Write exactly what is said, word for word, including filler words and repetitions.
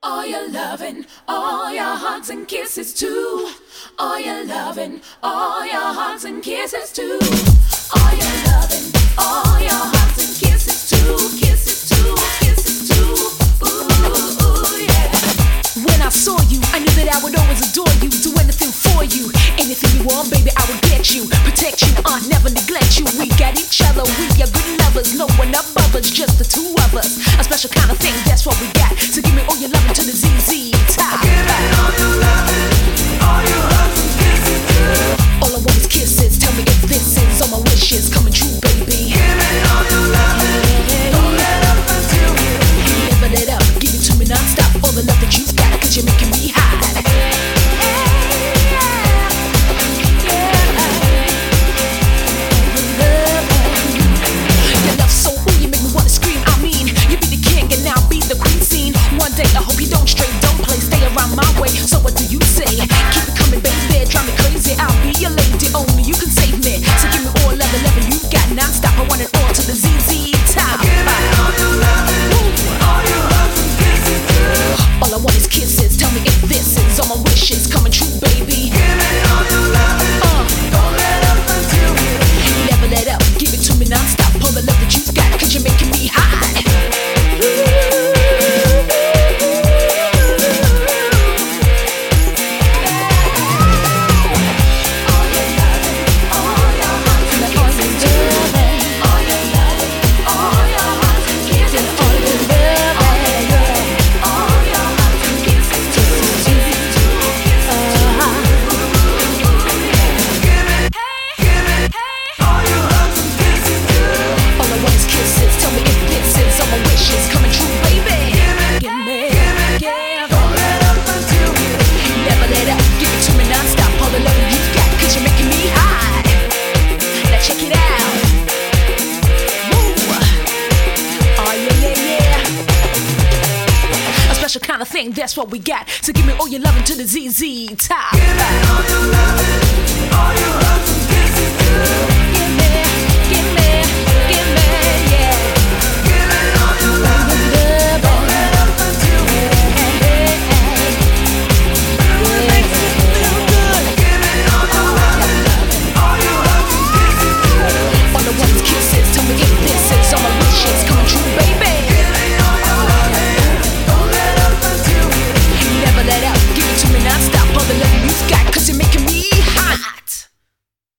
All your loving, all your hugs and kisses too. All your loving, all your hugs and kisses too. All your loving, all your hugs and kisses too. Kisses too, kisses too. Ooh, ooh, yeah. When I saw you, I knew that I would always adore you. Do anything for you, anything you want, baby, I will get you. Protect you, uh, never neglect you. We got each other, we are good lovers. No one above us, just the two of us. A special kind of thing, that's what we got. So give me all your loving to the Z Z top. Give me all your loving, all your hugs and kisses too. All I want is kisses. Tell me if this is all my wishes coming true, baby. Give me all your loving, don't let up until you never let up. Give it to me non-stop. All the love that you've got, cause you're making me hot. I hope you don't stray, don't play, stay around my way. So what do you say? Keep it coming, baby, drive me crazy. I'll be your lady, only you can save me. So give me all love, the loving you got non-stop. I want it all to the Z Z top. Give me all your loving, all your hugs and kisses too. All I want is kisses. Tell me if this is all my wishes coming true, baby. Give me all your loving, uh, don't let up until you never let up. Give it to me non-stop. All the love that you've got, cause you're making me hot. Kind of thing, that's what we got. So give me all your loving to the Z Z top. Give me all your loving, all your hugs and kisses too.